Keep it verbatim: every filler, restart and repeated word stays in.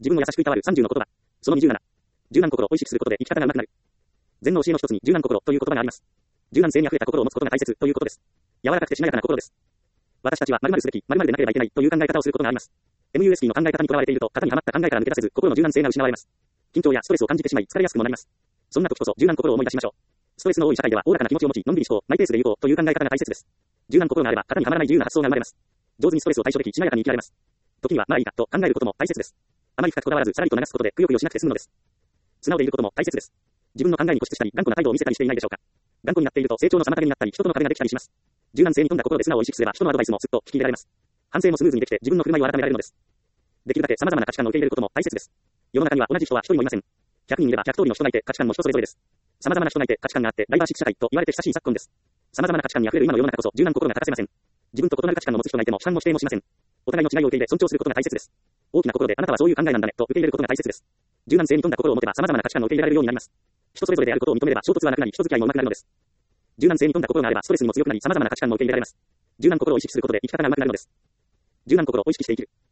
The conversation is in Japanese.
自分を優しくいたわるさんじゅうの言葉。そのにじゅうなな。柔軟心を意識することで生き方が上手くなる。禅の教えの一つに柔軟心という言葉があります。柔軟性に溢れた心を持つことが大切ということです。柔らかくてしなやかな心です。私たちは〇〇すべき、〇〇でなければいけないという考え方をすることがあります。エムユーエスピー の考え方にとらわれていると、型にはまった考えから抜け出せず、心の柔軟性が失われます。緊張やストレスを感じてしまい、疲れやすくもなります。そんな時こそ柔軟心を思い出しましょう。ストレスの多い社会では、おおらかな気持ちを持ち、のんびり思考、マイペースで有効という考え方が大切です。柔軟心があれば、型にはまらない自由な発想が生まれます。上手にストレスを対処でき、しなやかに生きられます。時には、まあいいかと考えることも大切です。あまり深くこだわらず、さらりと流すことで、くよくよしなくて済むのです。素直でいることも大切です。自分の考えに固執したり、頑固な態度を見せたりしていないでしょうか。頑固になっていると、成長の妨げになったり、人との壁ができたりします。柔軟性に富んだ心で素直を意識すれば、人のアドバイスもすっと聞き入れられます。反省もスムーズにできて、自分の振る舞いを改められるのです。できるだけ様々な価値観を受け入れることも大切です。世の中には同じ人は一人もいません。ひゃくにんいればひゃく通りの人がいて、価値観も人それぞれです。様々な人がいて、価値観があって、ダイバーシティ社会と言われて親しい昨今です。様々な価値観に溢れる今の世の中こそ、柔軟心が欠かせません。自分と異なる価値観を持つ人がいても、批判も否定もしません。お互いの違いを受け入れ、尊重することが大切です。大きな心で、あなたはそういう考えなんだね、と受け入れることが大切です。柔軟性に富んだ心を持てば、様々な価値観を受け入れられるようになります。人それぞれであることを認めれば、衝突はなくなり、人付き合いも上手くなるのです。柔軟性に富んだ心があれば、ストレスにも強くなり、様々な価値観を受け入れられます。柔軟心を意識することで生き方が上手くなるのです。柔軟心を意識して生きる。